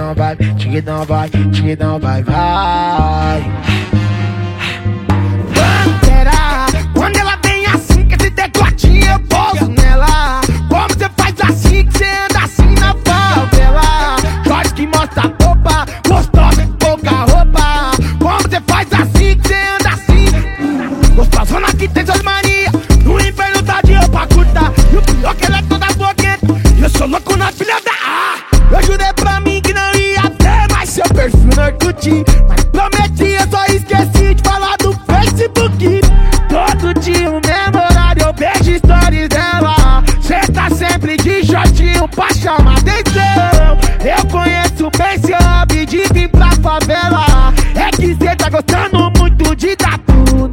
tiquidão vai, vai. Pantera, quando ela vem assim, que esse decotinho eu pouso nela. Como você faz assim, que você anda assim na favela? Short que mostra a roupa, gostosa com pouca roupa. Como você faz assim, que você anda assim? Gostosona que tem suas manias, no inverno tá de roupa curta. E o pior que ela é toda bloqueira, e eu sou louco na filha da eu jurei pra mim que não ia ter mais seu perfil no Orkut, mas prometi, eu só esqueci de falar do Facebook. Todo dia o mesmo horário eu vejo stories dela. Cê tá sempre de shortinho pra chamar atenção. Eu conheço bem seu hobby de vir pra favela. É que cê tá gostando muito de dar tudo.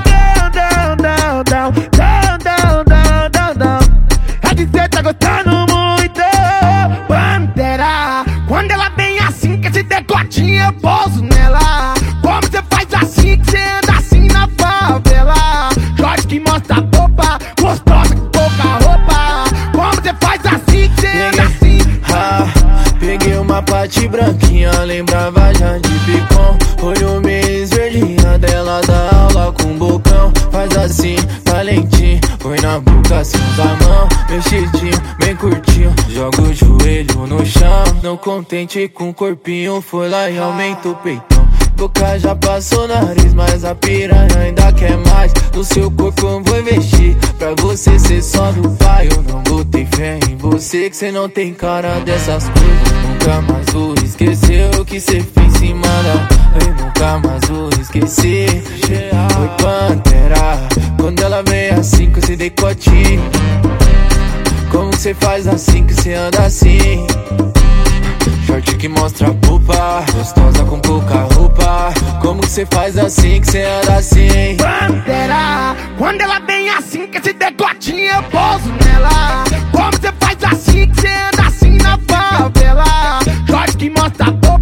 É que cê tá gostando muito. Pantera, quando ela vem assim, que esse decotinho eu pouso nela. Como você faz assim, que você anda assim na favela? Short que mostra a roupa, gostosa com pouca roupa. Como você faz assim, que você anda assim? Peguei uma pate branquinha, lembrava já de picom. Olho meio esverdinha dela da aula com bocão. Faz assim, talentinho, põe na boca, assim usa a mão. Mexidinho, bem curtinho, joga o joelho no chão. Não contente com o corpinho, foi lá e aumenta o peitão. Boca já passou nariz, mas a piranha ainda quer mais. No seu corpo eu vou investir, pra você ser só do pai. Eu não botei fé em você, que cê não tem cara dessas coisas. Nunca mais vou esquecer o que cê fez em cima. Eu nunca mais vou esquecer. Foi Pantera, quando ela vem assim com esse decotinho. Como cê faz assim, que cê anda assim? Short que mostra a pupa, gostosa com pouca roupa. Como cê faz assim, que cê anda assim? Pantera, quando ela vem assim, que esse decotinho eu pouso nela. Como cê faz assim, que cê anda assim na favela? Short que mostra a roupa,